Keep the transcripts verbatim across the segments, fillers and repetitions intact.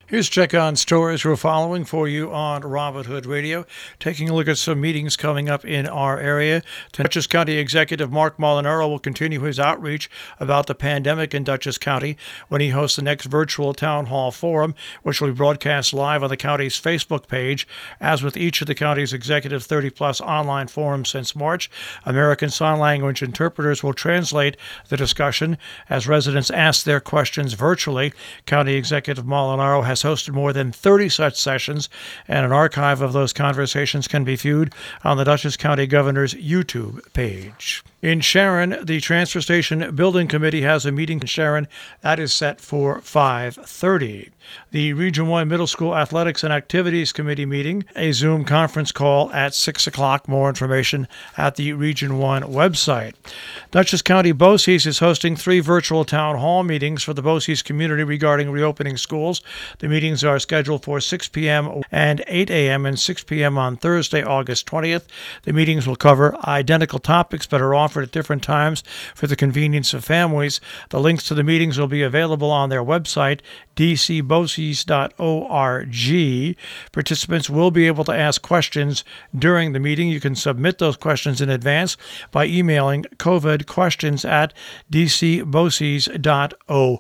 Here's check on stories we're following for you on Robin Hood Radio. Taking a look at some meetings coming up in our area. Dutchess County Executive Mark Molinaro will continue his outreach about the pandemic in Dutchess County when he hosts the next virtual town hall forum, which will be broadcast live on the county's Facebook page. As with each of the county's executive thirty-plus online forums since March, American Sign Language interpreters will translate the discussion as residents ask their questions virtually. County Executive Molinaro has hosted more than thirty such sessions, and an archive of those conversations can be viewed on the Dutchess County Governor's YouTube page. In Sharon, the Transfer Station Building Committee has a meeting in Sharon that is set for five thirty. The Region one Middle School Athletics and Activities Committee meeting, a Zoom conference call at six o'clock. More information at the Region one website. Dutchess County BOCES is hosting three virtual town hall meetings for the BOCES community regarding reopening schools. The meetings are scheduled for six p.m. and eight a.m. and six p.m. on Thursday, August twentieth. The meetings will cover identical topics but are offered at different times for the convenience of families. The links to the meetings will be available on their website, d c boces dot org. Participants will be able to ask questions during the meeting. You can submit those questions in advance by emailing covid questions at d c boces dot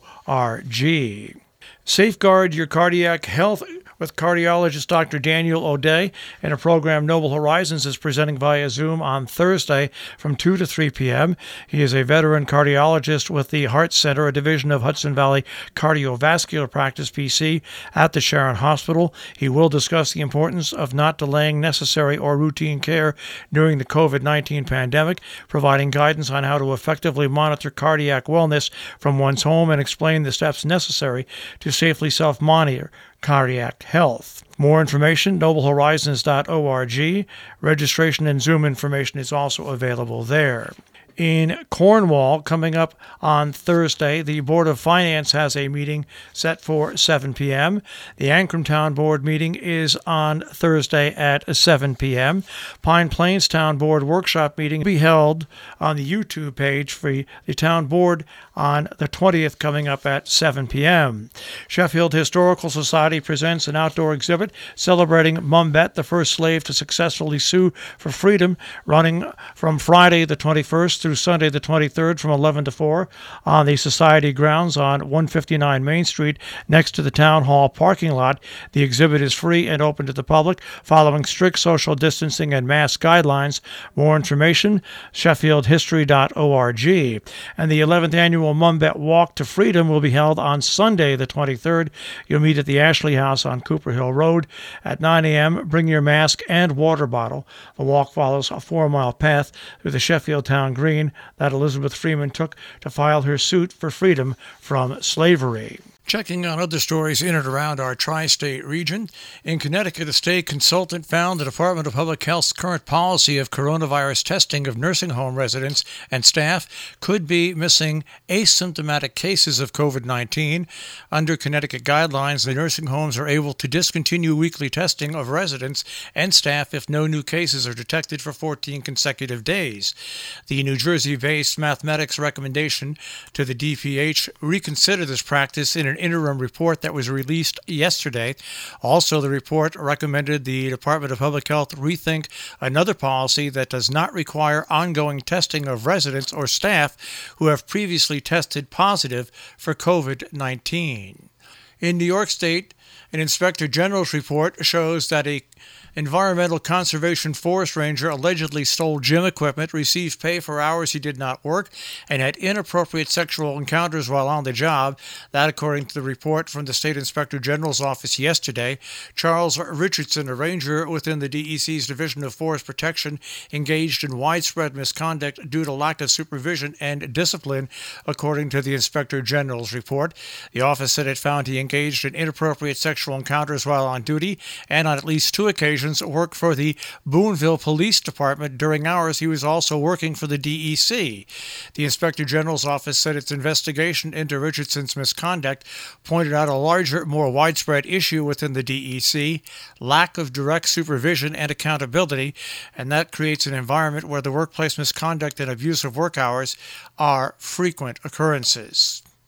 org. Safeguard your cardiac health with cardiologist Doctor Daniel O'Day, and a program Noble Horizons is presenting via Zoom on Thursday from two to three p.m. He is a veteran cardiologist with the Heart Center, a division of Hudson Valley Cardiovascular Practice, P C, at the Sharon Hospital. He will discuss the importance of not delaying necessary or routine care during the covid nineteen pandemic, providing guidance on how to effectively monitor cardiac wellness from one's home, and explain the steps necessary to safely self-monitor cardiac health. More information, noble horizons dot org. Registration and Zoom information is also available there. In Cornwall, coming up on Thursday, the Board of Finance has a meeting set for seven p.m. The Ancram Town Board meeting is on Thursday at seven p.m. Pine Plains Town Board workshop meeting will be held on the YouTube page for the Town Board on the twentieth, coming up at seven p.m. Sheffield Historical Society presents an outdoor exhibit celebrating Mumbet, the first slave to successfully sue for freedom, running from Friday the twenty-first through Sunday the twenty-third from eleven to four on the Society grounds on one fifty-nine Main Street next to the Town Hall parking lot. The exhibit is free and open to the public, following strict social distancing and mask guidelines. More information, sheffield history dot org. And the eleventh annual Mumbet Walk to Freedom will be held on Sunday the twenty-third. You'll meet at the Ashley House on Cooper Hill Road at nine a.m. Bring your mask and water bottle. The walk follows a four-mile path through the Sheffield Town Green that Elizabeth Freeman took to file her suit for freedom from slavery. Checking on other stories in and around our tri-state region, in Connecticut, a state consultant found the Department of Public Health's current policy of coronavirus testing of nursing home residents and staff could be missing asymptomatic cases of covid nineteen. Under Connecticut guidelines, the nursing homes are able to discontinue weekly testing of residents and staff if no new cases are detected for fourteen consecutive days. The New Jersey-based mathematics recommendation to the D P H reconsider this practice in an interim report that was released yesterday. Also, the report recommended the Department of Public Health rethink another policy that does not require ongoing testing of residents or staff who have previously tested positive for covid nineteen. In New York State, an Inspector General's report shows that a Environmental Conservation Forest Ranger allegedly stole gym equipment, received pay for hours he did not work, and had inappropriate sexual encounters while on the job. That, according to the report from the State Inspector General's office yesterday. Charles Richardson, a ranger within the D E C's Division of Forest Protection, engaged in widespread misconduct due to lack of supervision and discipline, according to the Inspector General's report. The office said it found he engaged in inappropriate sexual encounters while on duty, and on at least two occasions worked for the Boonville Police Department during hours he was also working for the D E C. The Inspector General's office said its investigation into Richardson's misconduct pointed out a larger, more widespread issue within the D E C, lack of direct supervision and accountability, and that creates an environment where the workplace misconduct and abuse of work hours are frequent occurrences.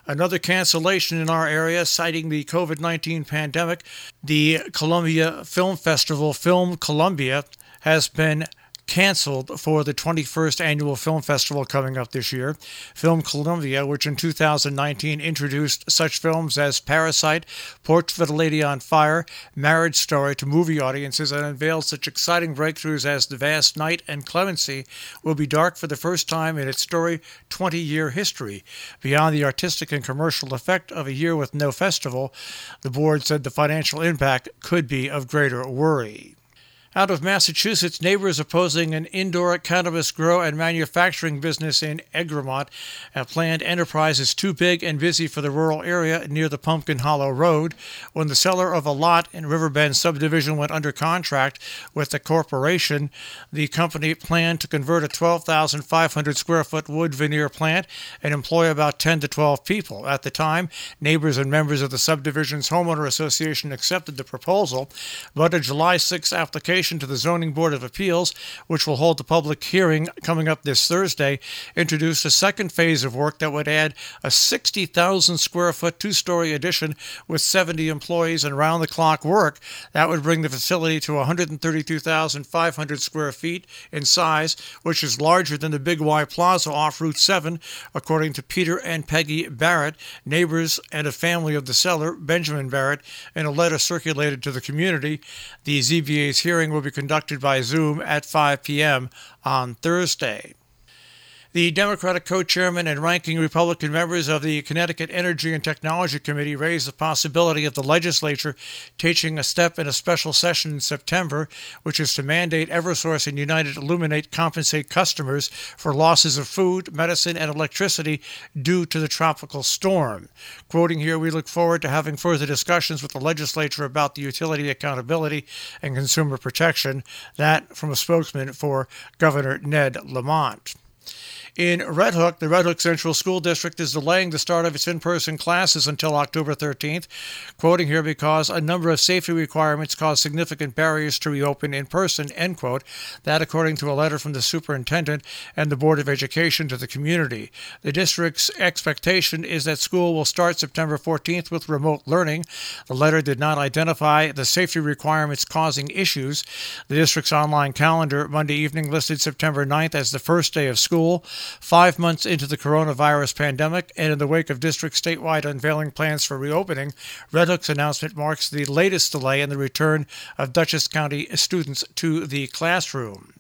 Another cancellation in our area, citing the COVID nineteen pandemic. The Columbia Film Festival, Film Columbia, has been canceled for the twenty-first Annual Film Festival coming up this year. Film Columbia, which in two thousand nineteen introduced such films as Parasite, Portrait of a Lady on Fire, Marriage Story to movie audiences, and unveiled such exciting breakthroughs as The Vast Night and Clemency, will be dark for the first time in its storied twenty-year history. Beyond the artistic and commercial effect of a year with no festival, the board said the financial impact could be of greater worry. Out of Massachusetts, neighbors opposing an indoor cannabis grow and manufacturing business in Egremont. A planned enterprise is too big and busy for the rural area near the Pumpkin Hollow Road. When the seller of a lot in Riverbend subdivision went under contract with the corporation, the company planned to convert a twelve thousand five hundred square foot wood veneer plant and employ about ten to twelve people. At the time, neighbors and members of the subdivision's homeowner association accepted the proposal, but a July sixth application to the Zoning Board of Appeals, which will hold the public hearing coming up this Thursday, introduced a second phase of work that would add a sixty thousand square foot two-story addition with seventy employees and round-the-clock work. That would bring the facility to one hundred thirty-two thousand five hundred square feet in size, which is larger than the Big Y Plaza off Route seven, according to Peter and Peggy Barrett, neighbors and a family of the seller, Benjamin Barrett, in a letter circulated to the community. The Z B A's hearing will be conducted by Zoom at five p.m. on Thursday. The Democratic co-chairman and ranking Republican members of the Connecticut Energy and Technology Committee raised the possibility of the legislature taking a step in a special session in September, which is to mandate Eversource and United Illuminate compensate customers for losses of food, medicine, and electricity due to the tropical storm. Quoting here, "We look forward to having further discussions with the legislature about the utility accountability and consumer protection." That from a spokesman for Governor Ned Lamont. In Red Hook, the Red Hook Central School District is delaying the start of its in-person classes until October thirteenth, quoting here, "because a number of safety requirements cause significant barriers to reopen in person," end quote. That according to a letter from the superintendent and the Board of Education to the community. The district's expectation is that school will start September fourteenth with remote learning. The letter did not identify the safety requirements causing issues. The district's online calendar Monday evening listed September ninth as the first day of school. Five months into the coronavirus pandemic, and in the wake of district statewide unveiling plans for reopening, Red Hook's announcement marks the latest delay in the return of Dutchess County students to the classroom.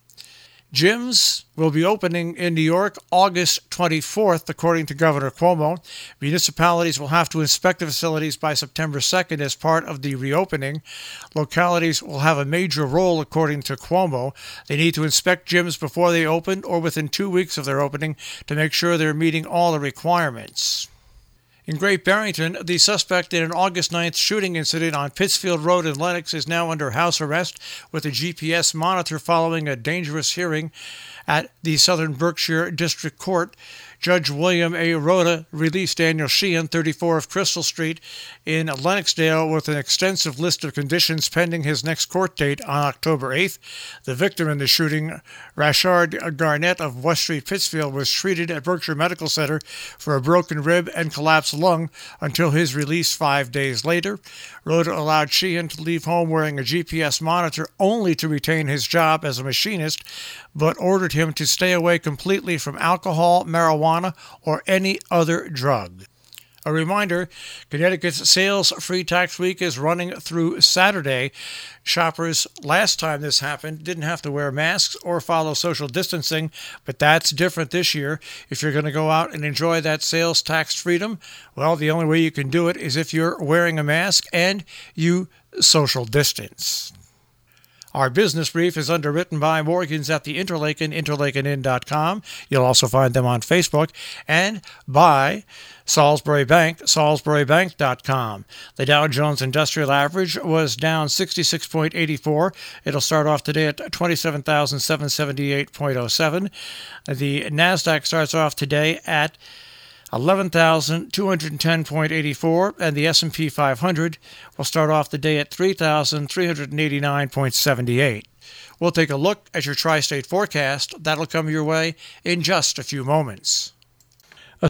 Gyms will be opening in New York August twenty-fourth, according to Governor Cuomo. Municipalities will have to inspect the facilities by September second as part of the reopening. Localities will have a major role, according to Cuomo. They need to inspect gyms before they open or within two weeks of their opening to make sure they're meeting all the requirements. In Great Barrington, the suspect in an August ninth shooting incident on Pittsfield Road in Lenox is now under house arrest with a G P S monitor following a dangerous hearing at the Southern Berkshire District Court. Judge William A. Rhoda released Daniel Sheehan, thirty-four of Crystal Street in Lennoxdale, with an extensive list of conditions pending his next court date on October eighth. The victim in the shooting, Rashard Garnett of West Street, Pittsfield, was treated at Berkshire Medical Center for a broken rib and collapsed lung until his release five days later. Rhoda allowed Sheehan to leave home wearing a G P S monitor only to retain his job as a machinist, but ordered him to stay away completely from alcohol, marijuana, or any other drug. A reminder, Connecticut's sales-free tax week is running through Saturday. Shoppers, last time this happened, didn't have to wear masks or follow social distancing, but that's different this year. If you're going to go out and enjoy that sales tax freedom, well, the only way you can do it is if you're wearing a mask and you social distance. Our business brief is underwritten by Morgans at the Interlaken, interlaken inn dot com. You'll also find them on Facebook, and by Salisbury Bank, salisbury bank dot com. The Dow Jones Industrial Average was down sixty-six point eight four. It'll start off today at twenty-seven thousand seven hundred seventy-eight point oh seven. The NASDAQ starts off today at eleven thousand two hundred ten point eight four, and the S and P five hundred will start off the day at three thousand three hundred eighty-nine point seven eight. We'll take a look at your tri-state forecast. That'll come your way in just a few moments.